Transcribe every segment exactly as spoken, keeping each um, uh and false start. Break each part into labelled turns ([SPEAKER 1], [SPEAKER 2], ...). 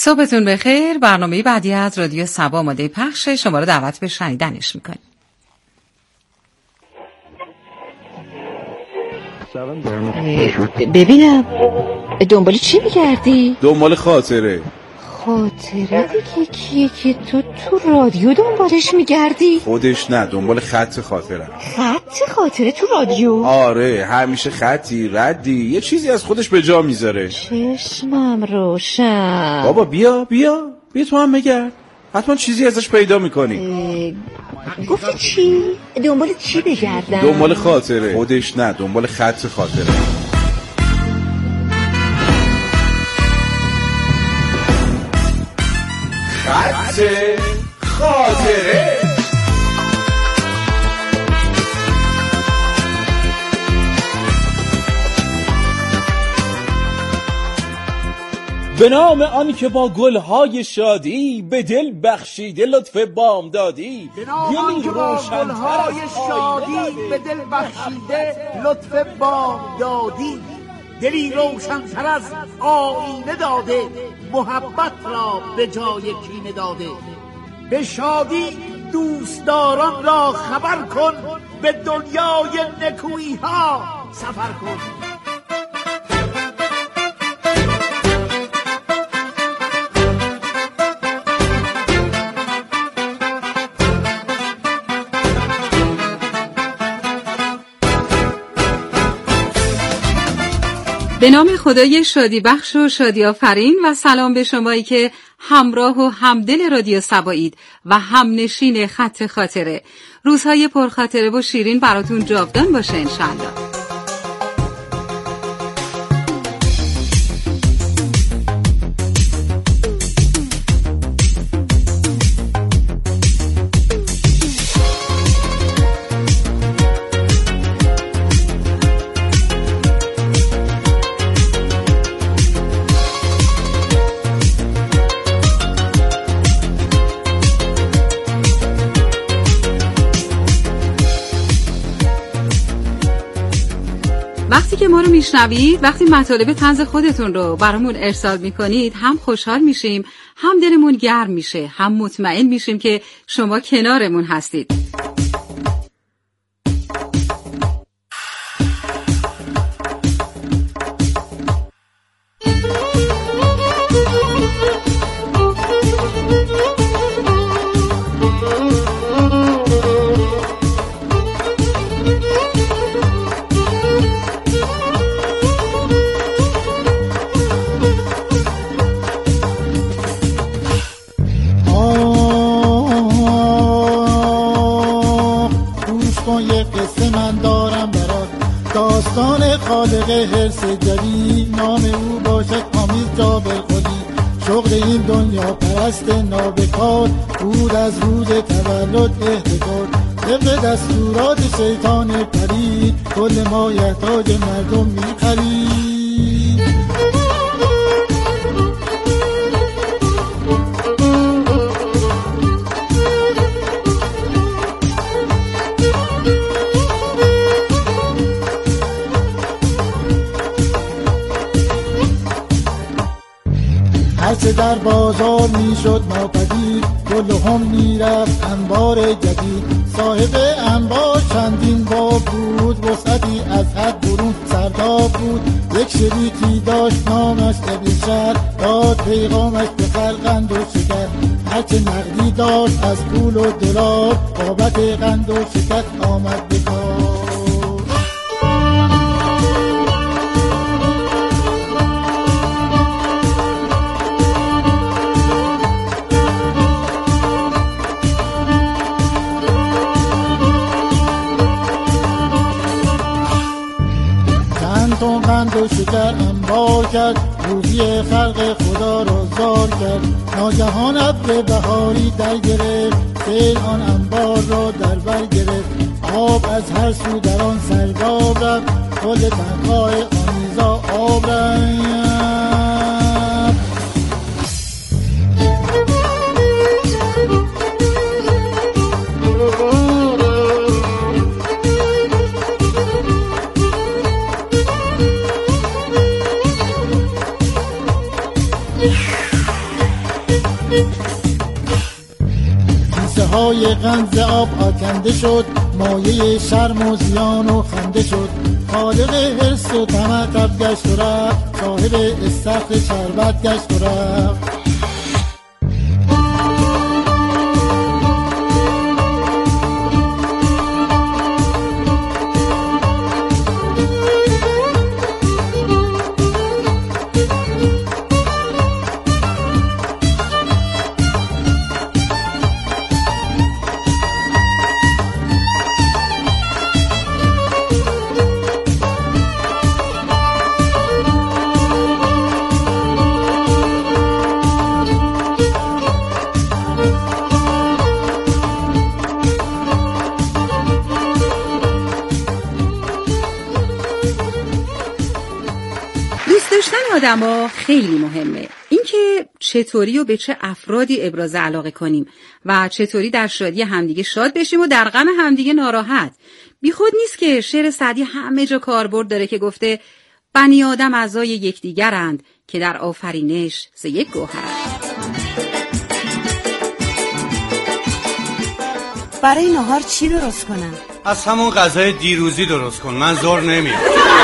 [SPEAKER 1] صبحتون بخیر. برنامه بعدی از رادیو صبا آماده پخش، شما رو دعوت به شنیدنش میکنیم.
[SPEAKER 2] ببینم دنبال چی میگردی؟
[SPEAKER 3] دنبال خاطره.
[SPEAKER 2] خاطره دیگه کیه که تو تو رادیو دنبالش میگردی؟
[SPEAKER 3] خودش نه، دنبال خط خاطره.
[SPEAKER 2] خط خاطره تو رادیو؟
[SPEAKER 3] آره، همیشه خطی ردی یه چیزی از خودش به جا میذاره.
[SPEAKER 2] چشمم روشن.
[SPEAKER 3] بابا بیا بیا بیا تو هم بگرد، حتما چیزی ازش پیدا میکنی.
[SPEAKER 2] گفتی چی؟ دنبال چی بگردم؟
[SPEAKER 3] دنبال خاطره. خودش نه، دنبال خط خاطره. خط خاطره. به نام آنی که با گلهای شادی به دل بخشیده لطف بام دادی.
[SPEAKER 4] به نام آنی که با گلهای شادی به دل بخشیده لطف بام دادی. دلی روشن‌تر از آینه داده، محبت را به جای کینه داده. به شادی دوستداران را خبر کن، به دنیای نکویی ها سفر کن.
[SPEAKER 1] به نام خدای شادی بخش و شادی آفرین و سلام به شمایی که همراه و همدل رادیو صبایید و همنشین خط خاطره. روزهای پرخاطره و شیرین براتون جاودان باشه انشالله. وقتی که ما رو میشنوید، وقتی مطالب طنز خودتون رو برامون ارسال میکنید، هم خوشحال میشیم، هم دلمون گرم میشه، هم مطمئن میشیم که شما کنارمون هستید.
[SPEAKER 5] خالق هرس جدی، نام او باشد آمیز جابر خودی. شغل این دنیا پرست نابکار، بود از روز تولد احتکار. طبق دستورات شیطان پرید، کل ما یحتاج مردم میخرید. هرچه در بازار میشد ناپدید، گل هم میرفت انبار جدید. صاحب انبار چندین باب بود، وسعتی از حد برون سرداب بود. یک شریکی داشت نامش ابن شهر، داد پیغامش به خلقند و شکر. هرچه نقدی داشت از پول و دلار، بابت قند و شکر آمد به کار. قند و شکر انبار کرد، روزی خلق خدا را زار کرد. ناگهان ابر بهاری در گرفت، سیل آن انبار را در بر گرفت. آب از هر سو در آن سرداب رفت، کل تنگاه آمیزا آب رفت. دلهای غمز آب آکنده شد، مایه شرم و زیان و خنده شد. خالق حرص و طمع تب گشت و رفت، صاحب استخر شربت گشت و رفت.
[SPEAKER 1] آدما خیلی مهمه. اینکه چطوری و به چه افرادی ابراز علاقه کنیم و چطوری در شادی همدیگه شاد بشیم و در غم همدیگه ناراحت. بی خود نیست که شعر سعدی همه جا کاربرد داره که گفته بنی آدم اعضای یکدیگرند که در آفرینش ز یک گوهرند.
[SPEAKER 2] برای نهار چی درست کنم؟
[SPEAKER 6] از همون غذای دیروزی درست کن، من زور نمیام.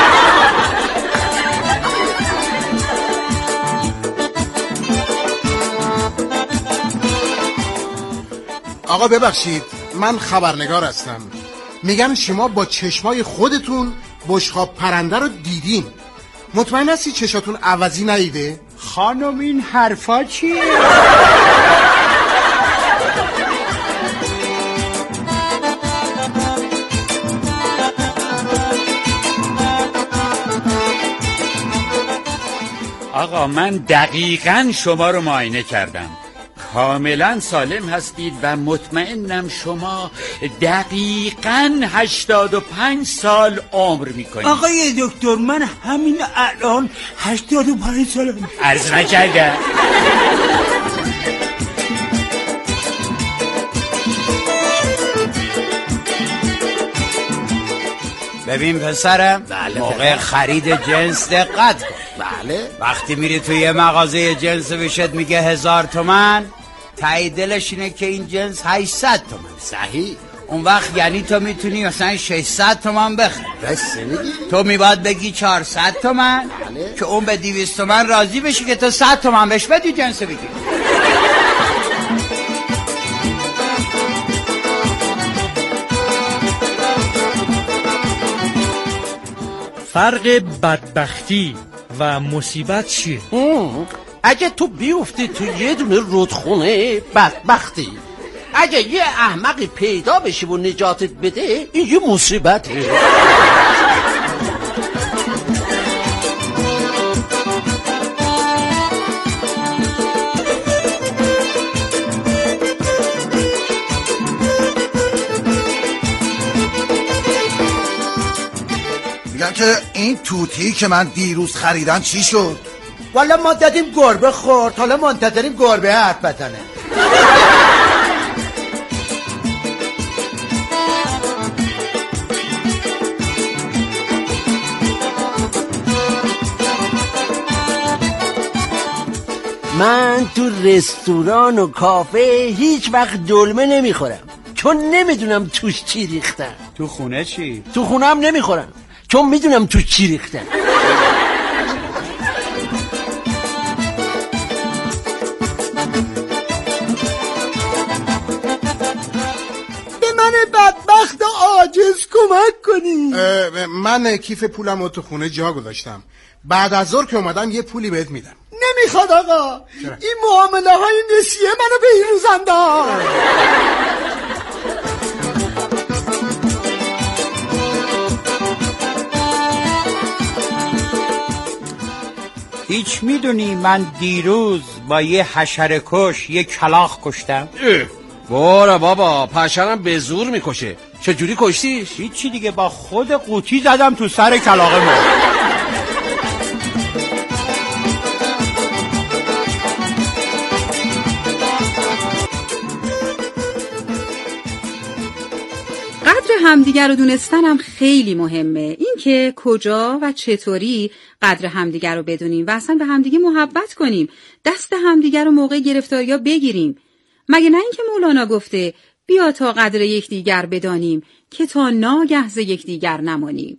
[SPEAKER 7] آقا ببخشید، من خبرنگار هستم. میگن شما با چشمای خودتون بشقاب پرنده رو دیدین. مطمئن هستی چشاتون عوضی ندیده؟
[SPEAKER 4] خانم این حرفا چیه؟
[SPEAKER 8] آقا من دقیقاً شما رو معاینه کردم، کاملا سالم هستید و مطمئنم شما دقیقاً هشتاد و پنج سال عمر میکنید.
[SPEAKER 4] آقای دکتر من همین الان هشتاد و پنج سالم.
[SPEAKER 8] عرض نکردم.
[SPEAKER 6] ببین پسرم، بله موقع خرید جنس دقت کن.
[SPEAKER 7] بله.
[SPEAKER 6] وقتی میری توی یه مغازه جنس بشت میگه هزار تومن، تایی دلش اینه که این جنس هشتصد تومن.
[SPEAKER 7] صحیح.
[SPEAKER 6] اون وقت یعنی تو میتونی مثلا ششصد تومن بخری.
[SPEAKER 7] بس میگی؟
[SPEAKER 6] تو میباید بگی چهارصد تومن. بله. که اون به دویست تومن راضی بشی که تو صد تومن بهش بدی جنس بگی.
[SPEAKER 9] فرق بدبختی و مصیبت چیه؟
[SPEAKER 10] اگه تو بیفتی تو یه دونه رودخونه بدبختی، اگه یه احمقی پیدا بشی و نجاتت بده این یه مصیبته.
[SPEAKER 11] میگن که این توتی که من دیروز خریدم چی شد؟
[SPEAKER 10] والا ما دادیم گربه خورد، حالا منتظریم گربه حرف بزنه. من تو رستوران و کافه هیچ وقت دلمه نمیخورم چون نمیدونم توش چی ریختن.
[SPEAKER 6] تو خونه چی؟
[SPEAKER 10] تو خونه هم نمیخورم چون میدونم توش چی ریختن.
[SPEAKER 4] به من بدبخت و عاجز کمک کنی.
[SPEAKER 7] من کیف پولم رو تو خونه جا گذاشتم، بعد از ظهر که اومدم یه پولی بهت میدم.
[SPEAKER 4] نمیخواد آقا. چرا؟ این معامله های نسیه منو به این روز انداخت.
[SPEAKER 6] هیچ میدونی من دیروز با یه حشره کش یه کلاغ کشتم؟
[SPEAKER 10] باره بابا، پشرم به زور میکشه. چجوری کشتیش؟
[SPEAKER 6] هیچی دیگه، با خود قوطی زدم تو سر کلاغ ما.
[SPEAKER 1] قدر همدیگر رو دونستنم خیلی مهمه. این که کجا و چطوری قدر همدیگر رو بدونیم و اصلا به همدیگه محبت کنیم، دست همدیگر رو موقع گرفتاریا بگیریم. مگه نه اینکه مولانا گفته بیا تا قدر یکدیگر بدانیم که تا ناگه ز یکدیگر نمانیم.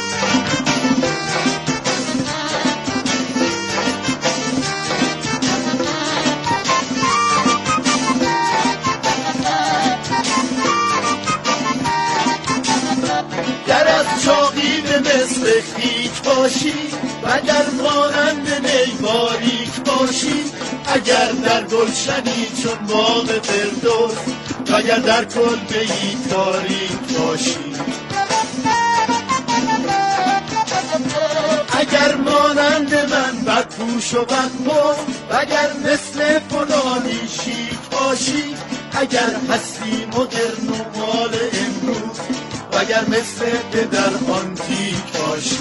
[SPEAKER 12] گر از چاقی به مثل خیک باشی وگر مانند نی باریک باشی، اگر در گلشنی چون باغ فردوس وگر در کلبه‌ای تاریک باشی، اگر مانند من بدپوش و بدپوش وگر مثل فلانی شیک باشی، اگر هستی مدرن و مال امروز وگر مثل پدر آنتیک باشی،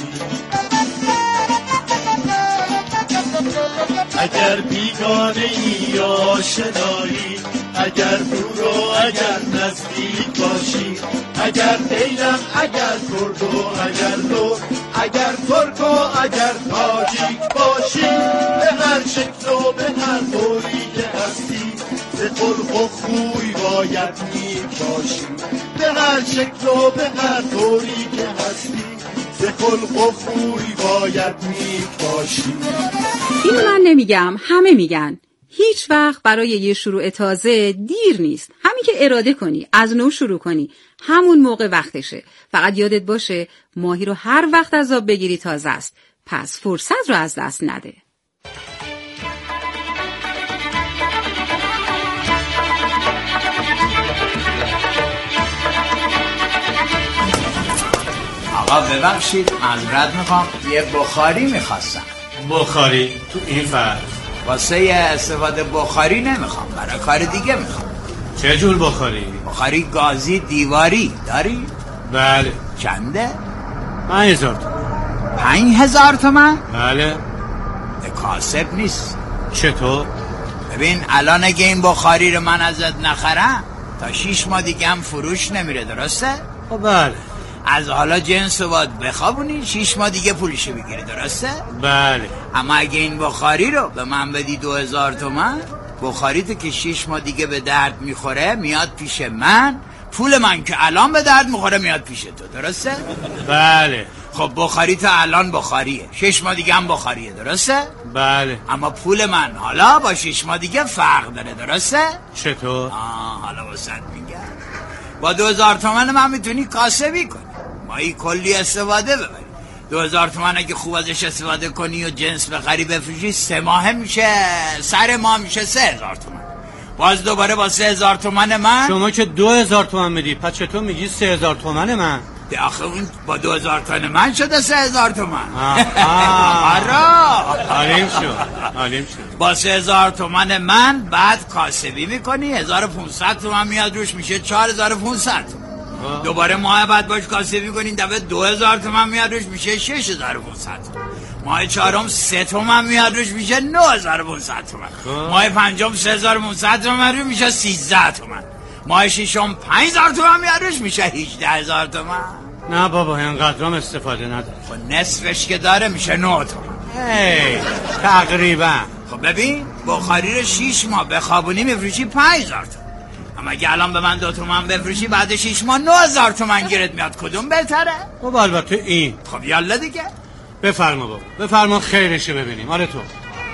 [SPEAKER 12] اگر بیگانه ای یا آشنایی، اگر دور و اگر نزدیک باشی، اگر دیلم اگر کرد و اگر لور، اگر ترک و اگر تاجیک باشی، به هر شکل و به هر طوری که هستی ز خلق و خوی باید نیک باشی، به هر شکل و به هر طوری که هستی ز خلق و خوی باید نیک باشی.
[SPEAKER 1] اینو من نمیگم، همه میگن. هیچ وقت برای یه شروع تازه دیر نیست. همین که اراده کنی، از نو شروع کنی، همون موقع وقتشه. فقط یادت باشه ماهی رو هر وقت از آب بگیری تازه است. پس فرصت رو از دست نده.
[SPEAKER 6] آقا ببخشید، معذرت میخوام، یه بخاری میخواستم.
[SPEAKER 9] بخاری؟ تو این فرق
[SPEAKER 6] واسه یه استفاده بخاری نمیخوام، برای کار دیگه میخوام.
[SPEAKER 9] چه جور بخاری؟
[SPEAKER 6] بخاری گازی دیواری داری؟
[SPEAKER 9] بله.
[SPEAKER 6] چنده؟
[SPEAKER 9] پنج هزار تومن.
[SPEAKER 6] پنج هزار تومن؟
[SPEAKER 9] بله.
[SPEAKER 6] کاسب نیست.
[SPEAKER 9] چطور؟
[SPEAKER 6] ببین الان اگه این بخاری رو من ازت نخرم تا شیش ماه دیگه هم فروش نمیره، درسته؟
[SPEAKER 9] خب بله.
[SPEAKER 6] از حالا جنس رو باید بخوابونی، شیش ماه دیگه پولشو بگیری، درسته؟
[SPEAKER 9] بله.
[SPEAKER 6] اما اگه این بخاری رو به من بدی دو هزار تومن، بخاری تو که شیش ماه دیگه به درد میخوره میاد پیش من، پول من که الان به درد میخوره میاد پیش تو، درسته؟
[SPEAKER 9] بله.
[SPEAKER 6] خب بخاری تو الان بخاریه، شش ماه دیگه هم بخاریه، درسته؟
[SPEAKER 9] بله.
[SPEAKER 6] اما پول من حالا با شش ماه دیگه فرق داره، درسته؟
[SPEAKER 9] چطور؟
[SPEAKER 6] آه حالا واسط میگم، با دو هزار تومن من میتونی کاسبی کنی، مایی کلی استفاده ببری. دو هزار تومن اگه خوب ازش استفاده کنی و جنس بخری بفروشی، سه ماه میشه، سر ماه میشه سه هزار تومن. باز دوباره با سه هزار تومن من،
[SPEAKER 9] شما که دو هزار تومن میدی، پس چطور میگی سه هزار تومن من؟
[SPEAKER 6] آخه اون با دو هزار تومن من شده سه هزار تومن.
[SPEAKER 9] آره علیم شد، علیم شد.
[SPEAKER 6] با سه هزار تومن من بعد کاسبی میکنی، هزار و پونصد تومن میاد روش، میشه چهار هزار و پونصد. دوباره ماه بعد باش کاسبی کنین، دفعه دو هزار تومن میاد روش، میشه شش هزار و پونصد. ماه چهارم سه تومن میاد روش، میشه نه هزار و پونصد تومن. ماه پنجم سه هزار و پونصد تومن روش، میشه سیزده تومن. ماه ششم پنج هزار تومن میاد روش، میشه هجده هزار تومن.
[SPEAKER 9] نه بابا اینقدرام استفاده نداره.
[SPEAKER 6] خب نصفش که داره میشه نه تومن.
[SPEAKER 9] هی تقریبا.
[SPEAKER 6] خب ببین بخاری رو شیش ماه بخوابونی میفروشی پنج هزار تومن، اما اگه الان به من دو تومن بفروشی بعد شیش ماه نه هزار تومن گیرت میاد، کدوم بهتره؟
[SPEAKER 9] خب البته این.
[SPEAKER 6] خب یالا دیگه
[SPEAKER 9] بفرما بابا، بفرما خیرشو ببینیم. آره تو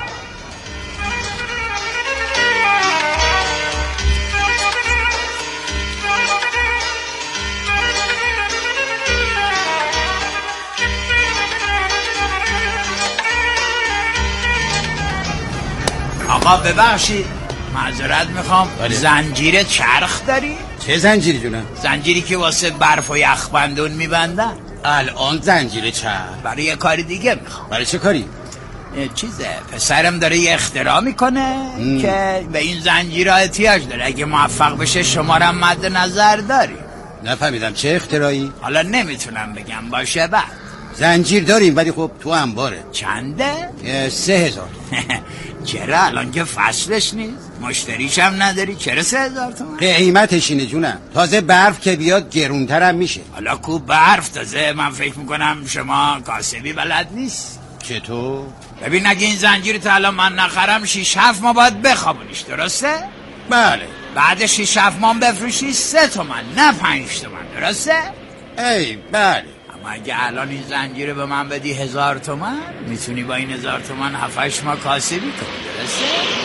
[SPEAKER 6] آقا ببخشید، معذرت میخوام، زنجیر چرخ داری؟
[SPEAKER 10] چه زنجیری جونم؟
[SPEAKER 6] زنجیری که واسه برف و یخ بندون میبندن.
[SPEAKER 10] الان زنجیر چرخ؟
[SPEAKER 6] برای یه کاری دیگه میخوام.
[SPEAKER 10] برای چه کاری؟
[SPEAKER 6] چیزه، پسرم داره یه اختراع میکنه ام. که به این زنجیرها احتیاج داره، اگه موفق بشه شما را مد نظر داری.
[SPEAKER 10] نفهمیدم چه اختراعی؟
[SPEAKER 6] حالا نمیتونم بگم، باشه بعد.
[SPEAKER 10] زنجیر داریم ولی خب تو انباره.
[SPEAKER 6] چنده؟
[SPEAKER 10] سه هزار.
[SPEAKER 6] چرا الان که فصلش نیست؟ مشتریش هم نداری، چرا سه هزار تومن؟
[SPEAKER 10] قیمتش اینه جونم، تازه برف که بیاد گرونتر هم میشه.
[SPEAKER 6] حالا کو برف تازه، من فکر میکنم شما کاسبی بلد نیست.
[SPEAKER 10] چطور؟
[SPEAKER 6] ببین اگه این زنجیر تا الان من نخرم شیش هفت ما باید بخوابونیش، درسته؟
[SPEAKER 10] بله.
[SPEAKER 6] بعد شیش هفت ماه بفروشی سه تومن نه پنج تومن، درسته؟
[SPEAKER 10] ای بله.
[SPEAKER 6] اما اگه الان این زنجیر به من بدی هزار تومن، میتونی با این هزار تومن هفتش ماه کاسبی کنی، درسته؟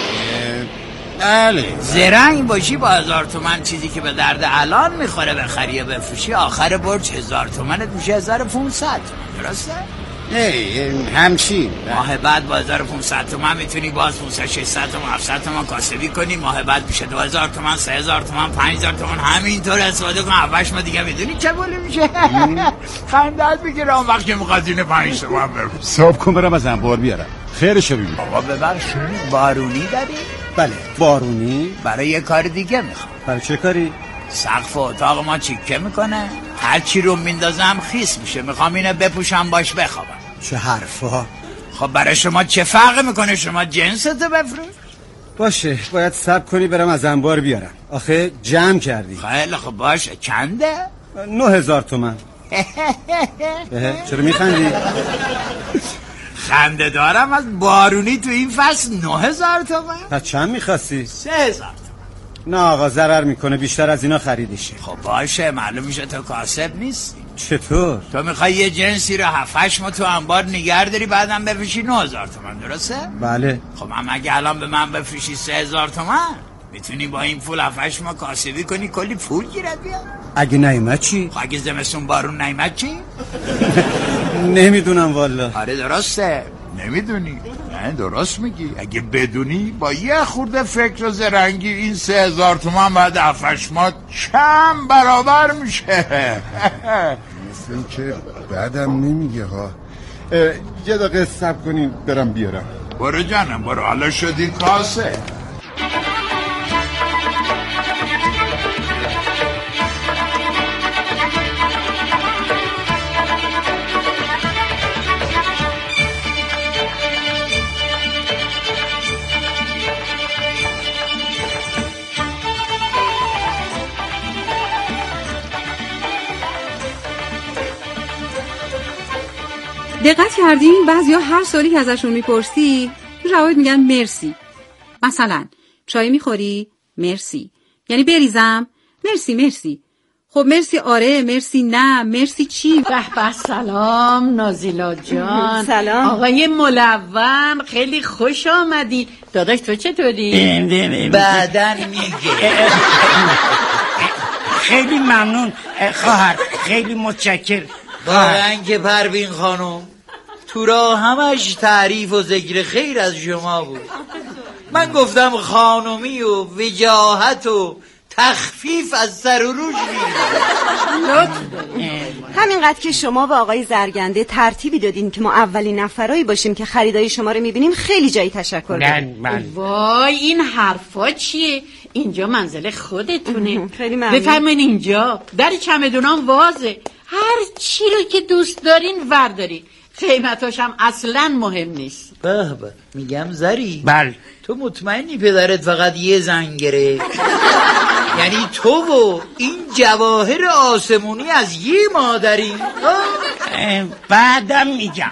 [SPEAKER 10] بله.
[SPEAKER 6] زرنگ باشی با هزار تومن چیزی که به درد الان میخوره بخری و بفروشی، آخر برج هزار تومنت میشه هزار و پونصد تومن، درسته؟
[SPEAKER 10] ای همچین.
[SPEAKER 6] ماه بعد با هزار و پونصد تومن میتونی باز پونصد ششصد تومن هفتصد تومن کاسبی کنی. ماه بعد میشه دو هزار تومن سه هزار تومن پنج هزار تومن، همینطور استفاده کن. هفتش ماه دیگه میدونی چه گلی میشه؟ خندت میگیره اون وقت که میخواد این پنج تومن بفروشی.
[SPEAKER 10] صاحب کن برم از انبار بیارم. خیرشو ببین.
[SPEAKER 6] آقا ببخشید بارونی داری؟
[SPEAKER 10] بله بارونی.
[SPEAKER 6] برای یه کار دیگه میخوام.
[SPEAKER 10] برای چه کاری؟
[SPEAKER 6] سقف اتاق ما چیکه میکنه، هر چی رو میندازم خیس میشه، میخوام اینو بپوشم باش بخوابم.
[SPEAKER 10] چه حرفا؟
[SPEAKER 6] خب برای شما چه فرق میکنه؟ شما جنستو بفروش.
[SPEAKER 10] باشه باید صبر کنی برم از انبار بیارم. آخه جمع کردی.
[SPEAKER 6] خیلی خب باشه. چنده؟
[SPEAKER 10] نه هزار تومن. چرا میخندی؟
[SPEAKER 6] خنده دارم از بارونی تو این فصل نه هزار تومن؟
[SPEAKER 10] پس چند میخواستی؟
[SPEAKER 6] سه هزار.
[SPEAKER 10] نه آقا ضرر میکنه، بیشتر از اینا خریدیشه.
[SPEAKER 6] خب باشه معلوم میشه تو کاسب نیستی.
[SPEAKER 10] چطور؟
[SPEAKER 6] تو میخوای یه جنسی رو هفتش ما تو انبار نگه داری بعدم بفروشی نه هزار تومن، درسته؟
[SPEAKER 10] بله.
[SPEAKER 6] خب اما اگه الان به من بفروشی سه هزار تومن، میتونی با این پول هفتش ما کاسبی کنی کلی پول گیرد بیاد.
[SPEAKER 10] اگه نیمت چی؟
[SPEAKER 6] خب اگه زمستون بارون نیمت چی؟
[SPEAKER 10] نمیدونم والا.
[SPEAKER 6] آره درسته نمیدونی. نه درست میگی. اگه بدونی با یه خورده فکر و زرنگی این سه هزار تومن بعد هفتش ماه چند برابر میشه.
[SPEAKER 7] مثل این که بعدم نمیگه ها.
[SPEAKER 10] یه دقیقه صبر کنیم برم بیارم.
[SPEAKER 6] برو جانم برو، حالا شدی کاسه.
[SPEAKER 1] دقت کردین بعضیا هر سوالی که ازشون میپرسی جواب میگن مرسی. مثلا چای میخوری؟ مرسی. یعنی بریزم؟ مرسی مرسی. خب مرسی آره، مرسی نه، مرسی چی؟
[SPEAKER 2] به به سلام نازیلا جان.
[SPEAKER 13] سلام
[SPEAKER 2] آقای ملون، خیلی خوش آمدی. داداش تو چطوری؟
[SPEAKER 6] بعدن میگه.
[SPEAKER 14] خیلی ممنون خواهر، خیلی متشکر.
[SPEAKER 6] واقعا که پروین خانم تو را همش تعریف و ذکر خیر از شما بود. من گفتم خانمی و وجاهت و تخفیف از سر و روش
[SPEAKER 13] میگه. همینقدر که شما و آقای زرگنده ترتیبی دادین که ما اولین نفرایی باشیم که خریدای شما رو میبینیم، خیلی جایی تشکر داریم.
[SPEAKER 2] وای این حرفا چیه؟ اینجا منزل خودتونه.
[SPEAKER 13] خیلی ممنون.
[SPEAKER 2] بفرمایید اینجا در چمدونام وازه، هر چی رو که دوست دارین ورداری، قیمتاش هم اصلا مهم نیست.
[SPEAKER 6] به به میگم زری.
[SPEAKER 14] بله.
[SPEAKER 6] تو مطمئنی پدرت فقط یه زن گرفت؟ یعنی تو و این جواهر آسمونی از یه مادری؟
[SPEAKER 14] بعدم میگم.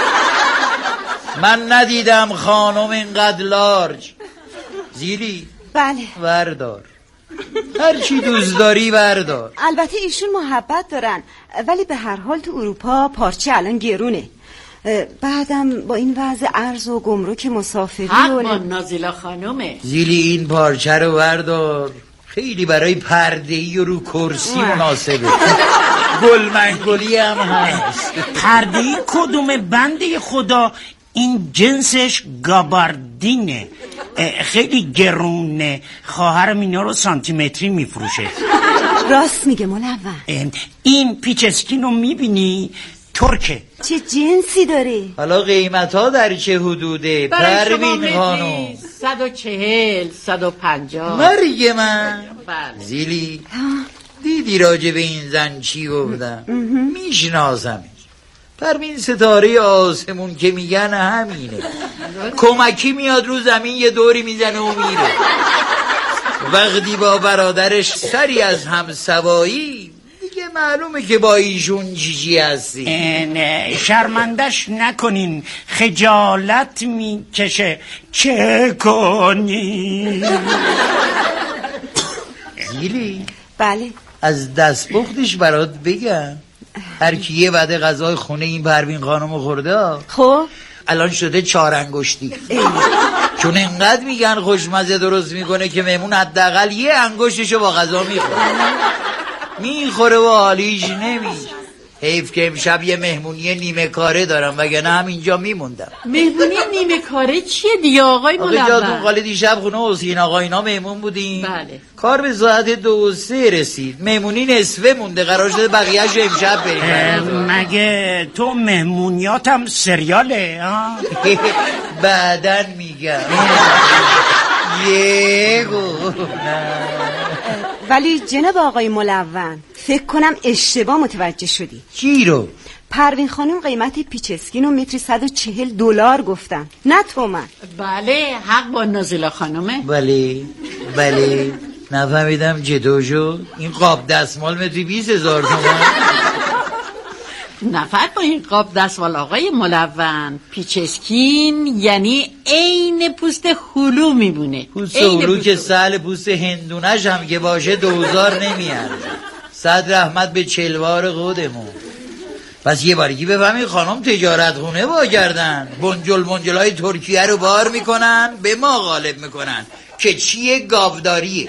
[SPEAKER 6] من ندیدم خانم اینقدر لارج. زیلی
[SPEAKER 13] بله
[SPEAKER 6] وردار، هر چی دوست داری وردار.
[SPEAKER 13] البته ایشون محبت دارن، ولی به هر حال تو اروپا پارچه الان گرونه. بعدم با این وضع ارز و گمرک مسافری
[SPEAKER 2] حق با نازیلا خانومه.
[SPEAKER 6] زیلی این پارچه رو وردار، خیلی برای پرده‌ای و رو کرسی مناسبه. گل منگلی هم هست.
[SPEAKER 14] پرده‌ای کدوم بنده خدا؟ این جنسش گاباردینه، خیلی گرونه. خواهرم اینا رو سانتیمتری میفروشه.
[SPEAKER 13] راست میگه ملون.
[SPEAKER 14] این پیچ اسکین رو میبینی؟ ترکه.
[SPEAKER 13] چه جنسی داری؟
[SPEAKER 6] حالا قیمت ها در چه حدوده پروین خانم؟
[SPEAKER 2] صد و چهل صد و پنجاه.
[SPEAKER 6] مرگ من.
[SPEAKER 2] بله.
[SPEAKER 6] زیلی دیدی راجع به این زن چی گفتم؟ میشناسم. پروین ستاره آسمون که میگن همینه. کمکی میاد رو زمین یه دوری میزنه و میره. وقتی با برادرش سری از هم سوایی دیگه معلومه که با ایشون جیجی هستی.
[SPEAKER 14] شرمندش نکنین، خجالت میکشه. چه کنی؟
[SPEAKER 6] زیلی
[SPEAKER 13] بله.
[SPEAKER 6] از دستپختش برات بگم، هر کی یه وعده غذای خونه این پروین خانمو خورده
[SPEAKER 13] خب
[SPEAKER 6] الان شده چهار انگشتی. چون انقدر میگن خوشمزه درست میکنه که مهمون حداقل یه انگشتشو با غذا میخوره میخوره و حالیش نمیشه. حیف که امشب یه مهمونی نیمه کاره دارم وگرنه همینجا میموندم.
[SPEAKER 2] مهمونی نیمه کاره چیه دیگه آقای ملون؟
[SPEAKER 6] آقای جاتون قالی دیشب خونه حسین آقا اینا مهمون بودیم.
[SPEAKER 2] بله.
[SPEAKER 6] کار به ساعت دو و سه رسید، مهمونی نصفه مونده، قرار شده بقیه‌اش امشب بریم.
[SPEAKER 14] مگه تو مهمونیاتم سریاله ها؟
[SPEAKER 6] بعدن میگم یه گو.
[SPEAKER 13] ولی جناب آقای ملون فکر کنم اشتباه متوجه شدی.
[SPEAKER 6] چی رو؟
[SPEAKER 13] پروین خانم قیمت پیچسکین و متری صد و چهل دلار گفتن، نه تومن.
[SPEAKER 2] بله حق با نازلا خانمه.
[SPEAKER 6] بله بله نفهمیدم چطور شد این قاب دستمال متری بیست هزار تومن.
[SPEAKER 2] نفرد با این قاب دستمال آقای ملون، پیچسکین یعنی عین پوست هلو میبونه.
[SPEAKER 6] پوست هلو که سهل پوست هندونش هم که باشه دوزار نمیارد. صد رحمت به چلوار خودمون. پس یه بارگی بفهمی خانم تجارت خونه با کردن، بنجل بنجل های ترکیه رو بار میکنن به ما غالب میکنن که چیه گاوداریه.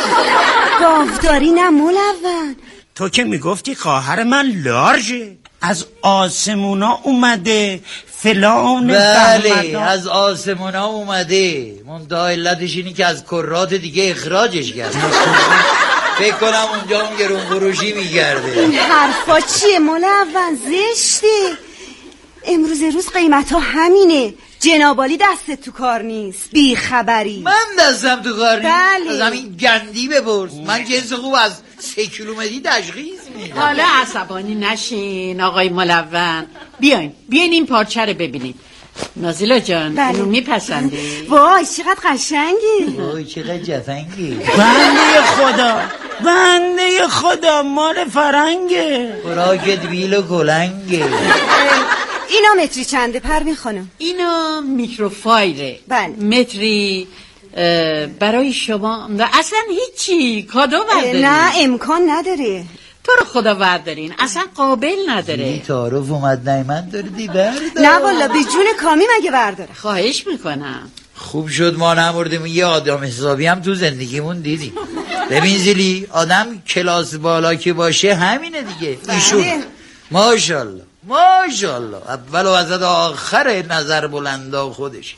[SPEAKER 13] گاوداری نه ملون.
[SPEAKER 14] تو که میگفتی خواهر من لارژه، از آسمونا اومده فلان.
[SPEAKER 6] بله از آسمونا اومده، منتها علتش اینی که از کرات دیگه اخراجش کرد. فکر کنم اونجا هم گرون فروشی میگرده.
[SPEAKER 13] این حرفا چیه ملون؟ زشته. امروز روز قیمت ها همینه. جنابالی دستت تو کار نیست، بی خبری.
[SPEAKER 6] من دستم تو کار نیست؟
[SPEAKER 13] بله.
[SPEAKER 6] از همین گندی بپرس. من جنس خوب از سه کیلومتری تشخیص میدم.
[SPEAKER 2] حالا عصبانی نشین آقای ملون، بیاین بیاین این پارچه رو ببینید. نازیلا جان
[SPEAKER 13] بله.
[SPEAKER 2] اینو میپسندی؟
[SPEAKER 13] وای چقدر قشنگی.
[SPEAKER 6] وای چقدر جفنگی.
[SPEAKER 14] بنده خدا بنده خدا مال فرنگه.
[SPEAKER 6] خوراکت بیل و کلنگه.
[SPEAKER 13] اینا متری چنده پروین خانم؟
[SPEAKER 2] اینا میکروفایله.
[SPEAKER 13] بله.
[SPEAKER 2] متری برای شما اصلا هیچی کادو بردارین.
[SPEAKER 13] نه امکان نداره.
[SPEAKER 2] تو رو خدا بردارین، اصلا قابل نداره.
[SPEAKER 6] این تعارف اومد نیمن داری بردار.
[SPEAKER 13] نه والا به جون کامی مگه برداره.
[SPEAKER 2] خواهش میکنم.
[SPEAKER 6] خوب شد ما نمردیم، یه آدم حسابی هم تو زندگیمون دیدیم. ببین زیلی آدم کلاس بالا که باشه همینه دیگه. ایشون ماشاءالله ماشاءالله اول و وسط آخر نظر بلندا خودش.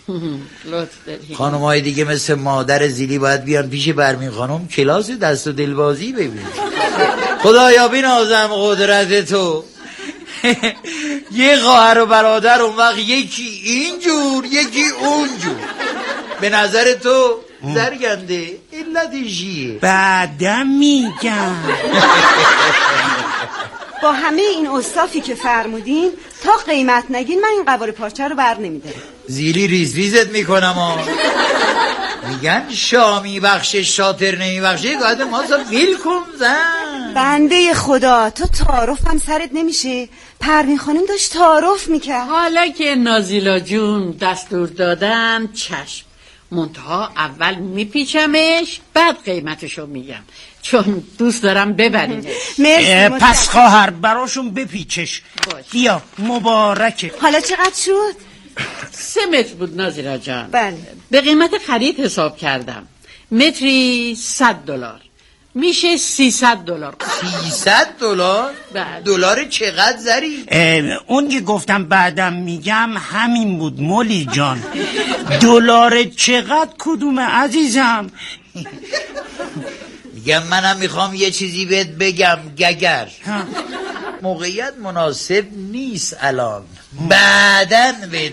[SPEAKER 6] خانم های دیگه مثل مادر زیلی باید بیان پیش برمین خانم کلاس دست و دلبازی ببین. خدایا بنازم قدرت تو. یه خواهر و برادر اون وقت یکی اینجور یکی اونجور. به نظر تو زرگنده علتشیه؟
[SPEAKER 14] بعدم میگم.
[SPEAKER 13] با همه این اوصافی که فرمودین تا قیمت نگین من این قوار پارچه رو بر نمیدارم.
[SPEAKER 6] زیلی ریز ریزت میکنم ها. میگن شامی بخشش شاطر نمی بخشه. گاهد ما سا ویل کن زن.
[SPEAKER 13] بنده خدا تو تعارف هم سرت نمیشه. پروین خانم داشت تعارف میکرد.
[SPEAKER 2] حالا که نازیلا جون دستور دادن چشم، منتها اول میپیچمش بعد قیمتشو میگم چون دوست دارم ببرینش.
[SPEAKER 14] پس خواهر براشون بپیچش. بیا مبارکه.
[SPEAKER 13] حالا چقدر شد؟
[SPEAKER 2] سه متر بود نازیلا جان.
[SPEAKER 13] بله.
[SPEAKER 2] به قیمت خرید حساب کردم، متری صد دلار میشه سیصد دلار.
[SPEAKER 6] سیصد دلار؟ دلار چقدر زری؟
[SPEAKER 14] اون که گفتم بعدم میگم همین بود مولی جان. دلار چقدر کدومه عزیزم؟
[SPEAKER 6] میگم منم میخوام یه چیزی بهت بگم گگر. موقعیت مناسب نیست الان، بعدن بهت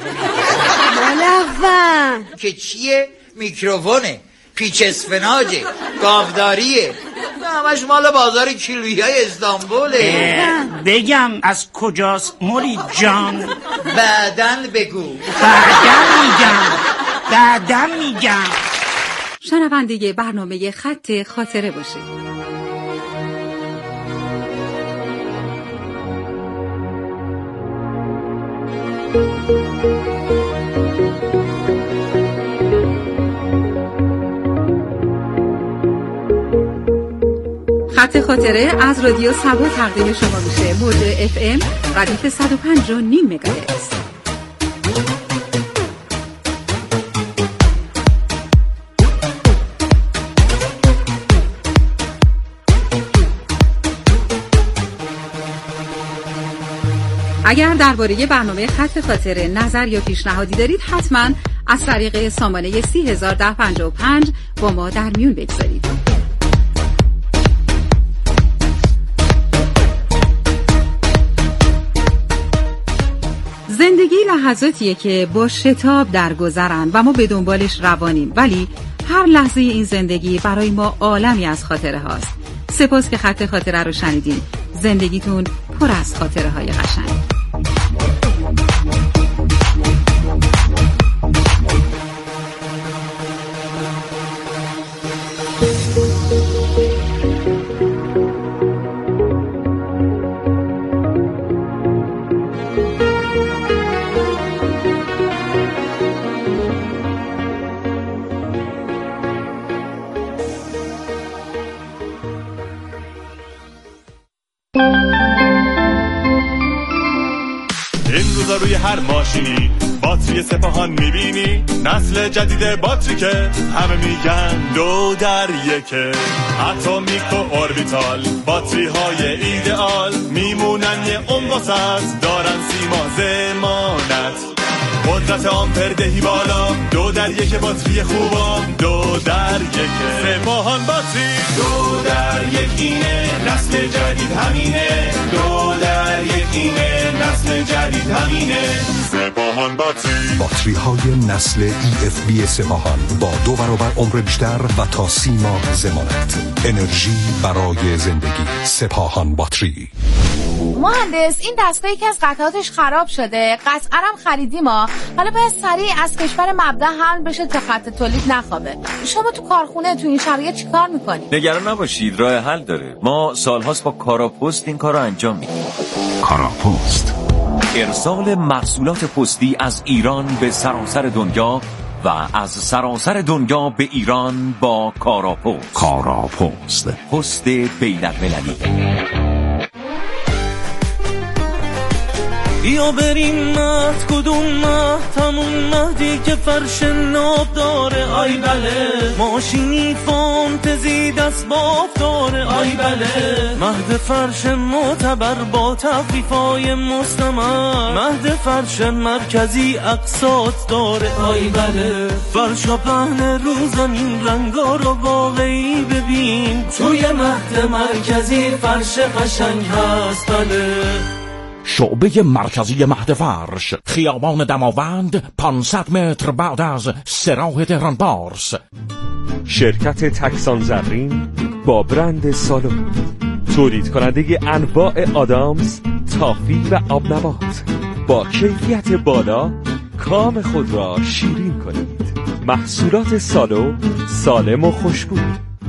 [SPEAKER 13] ملون.
[SPEAKER 6] که چیه؟ میکروفونه، پیچ اسفناجه، گاوداریه، همش مال بازار کیلویی های استانبوله.
[SPEAKER 14] بگم از کجاست مولی جان؟
[SPEAKER 6] بعدن بگو.
[SPEAKER 14] بعدن میگم بعدن میگم.
[SPEAKER 1] شنونده برنامه خط خاطره باشید. خط خاطره از رادیو سبا تقدیم شما میشه. موج اف ام ردیف صد و پنج و نیم مگاهرتز. اگر درباره برنامه خط خاطره نظر یا پیشنهادی دارید حتما از طریق سامانه سی هزار ده پنجاه و پنج با ما در میون بگذارید. زندگی لحظاتیه که با شتاب درگذرن و ما به دنبالش روانیم، ولی هر لحظه این زندگی برای ما عالمی از خاطره هاست. سپاس که خط خاطره رو شنیدین. زندگیتون پر از خاطره های قشنگ.
[SPEAKER 12] روی هر ماشینی باتری سپاهان میبینی، نسل جدید باتری که همه میگن دو در یکه. اتمیک و اوربیتال باتری های ایدئال میمونن یه عمر واسط، دارن سیما ضمانت، قدرت آمپر دهی بالا. دو در یک باتری خوبا، دو در یک سپاهان باتری. دو در یک اینه، نسل جدید همینه. دو در یک اینه، نسل جدید همینه. سپاهان باتری.
[SPEAKER 15] باتری های نسل ای اف بی سپاهان با دو برابر عمر بیشتر و تا سی ماه ضمانت. انرژی برای زندگی. سپاهان باتری.
[SPEAKER 16] مهندس، این دستگاه یکی از قطعاتش خراب شده، قطعا هم خریدیم ما. حالا باید سریع از کشور مبدأ حمل بشه تا خط تولید نخوابه. شما تو کارخونه تو این شرایط چیکار میکنید؟
[SPEAKER 17] نگران نباشید، راه حل داره. ما سالهاست با کاراپست این کارو انجام میدیم.
[SPEAKER 15] کاراپست،
[SPEAKER 17] ارسال محصولات پستی از ایران به سراسر دنیا و از سراسر دنیا به ایران با کاراپست.
[SPEAKER 15] کاراپست،
[SPEAKER 17] پست بین‌المللی.
[SPEAKER 18] بیا بریم مهد، کدوم مهد؟ همون مهدی که فرش ناب داره. آی بله، ماشینی فانتزی دست باف داره. آی بله، مهد فرش معتبر با تخفیفای مستمر. مهد فرش مرکزی اقساط داره. آی بله، فرشا پهن رو زمین، رنگا رو واقعی ببین. توی مهد مرکزی فرش قشنگ هست. بله،
[SPEAKER 19] شعبه مرکزی مهد فرش، خیابان دماوند، پانصد متر بعد از سراح تهران پارس.
[SPEAKER 20] شرکت تکسان زرین با برند سالو، تولید کننده انواع آدامس، تافی و آبنبات. با کیفیت بالا کام خود را شیرین کنید. محصولات سالو، سالم و خوشبو.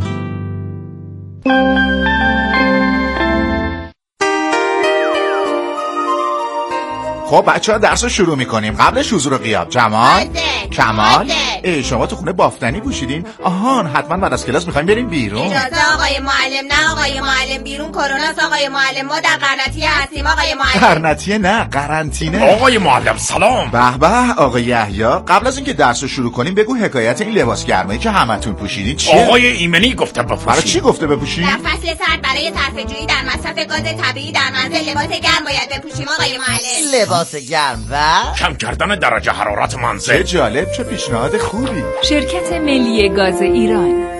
[SPEAKER 11] خب بچه ها درس رو شروع میکنیم. قبلش حضور و غیاب. جمال، کمال، ای شما تو خونه بافتنی پوشیدین؟ آهان، حتما بعد از کلاس میخوایم بریم بیرون.
[SPEAKER 21] اجازه آقای معلم. نه آقای معلم، بیرون کروناست آقای معلم. ما در قرنطینه هستیم آقای معلم.
[SPEAKER 11] قرنطینه نه، قرنطینه.
[SPEAKER 22] آقای معلم سلام.
[SPEAKER 11] به به آقای یحیی، قبل از اینکه درس رو شروع کنیم بگو حکایت این لباس گرمایی که همتون پوشیدین چیه؟
[SPEAKER 22] آقای ایمنی گفته بپوشید.
[SPEAKER 11] برای چی گفته بپوشید؟
[SPEAKER 21] در فصل سرد برای صرفه‌جویی در مصرف گاز طبیعی در منزل لباس گرم باید بپوشیم آقای معلم.
[SPEAKER 10] لباس گرم و
[SPEAKER 22] کم کردن درجه حرارت منزل.
[SPEAKER 11] چه جالب، چه پیشنهاد خوبی.
[SPEAKER 23] شرکت ملی گاز ایران.